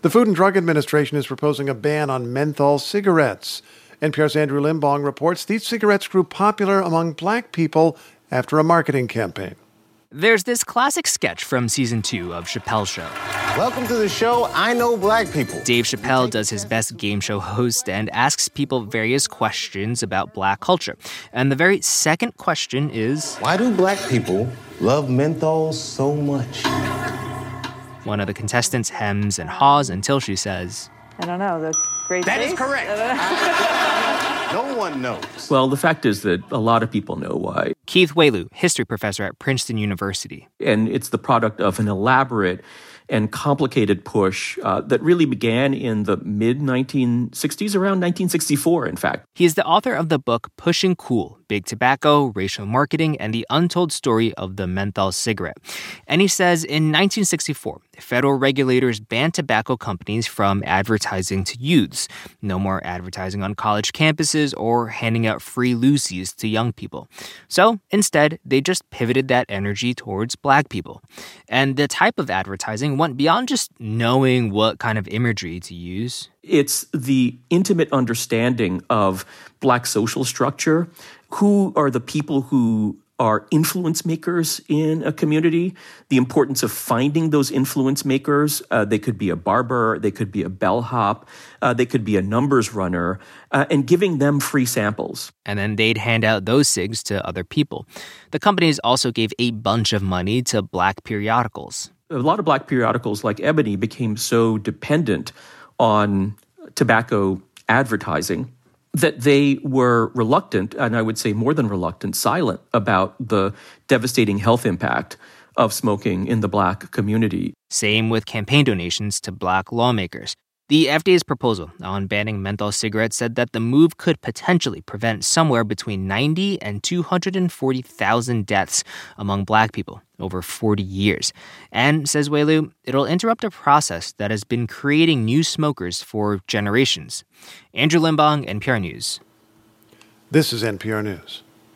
The Food and Drug Administration is proposing a ban on menthol cigarettes. NPR's Andrew Limbong reports these cigarettes grew popular among black people after a marketing campaign. There's this classic sketch from season 2 of Chappelle's Show. Welcome to the show, I Know Black People. Dave Chappelle does his best game show host and asks people various questions about black culture. And the very second question is, why do black people love menthol so much? One of the contestants hems and haws until she says, I don't know, the great That taste? is correct. No one knows. Well, the fact is that a lot of people know why. Keith Wailoo, history professor at Princeton University. And it's the product of an elaborate and complicated push that really began in the mid-1960s, around 1964, in fact. He is the author of the book Pushing Cool, Big Tobacco, Racial Marketing, and the Untold Story of the Menthol Cigarette. And he says in 1964, federal regulators banned tobacco companies from advertising to youths. No more advertising on college campuses or handing out free loosies to young people. So instead, they just pivoted that energy towards black people. And the type of advertising went beyond just knowing what kind of imagery to use. It's the intimate understanding of black social structure. Who are the people who are influence makers in a community? The importance of finding those influence makers. They could be a barber, they could be a bellhop, they could be a numbers runner, and giving them free samples. And then they'd hand out those cigs to other people. The companies also gave a bunch of money to black periodicals. A lot of black periodicals like Ebony became so dependent on tobacco advertising that they were reluctant, and I would say more than reluctant, silent about the devastating health impact of smoking in the black community. Same with campaign donations to black lawmakers. The FDA's proposal on banning menthol cigarettes said that the move could potentially prevent somewhere between 90 and 240,000 deaths among black people over 40 years. And, says Wailoo, it'll interrupt a process that has been creating new smokers for generations. Andrew Limbong, NPR News. This is NPR News.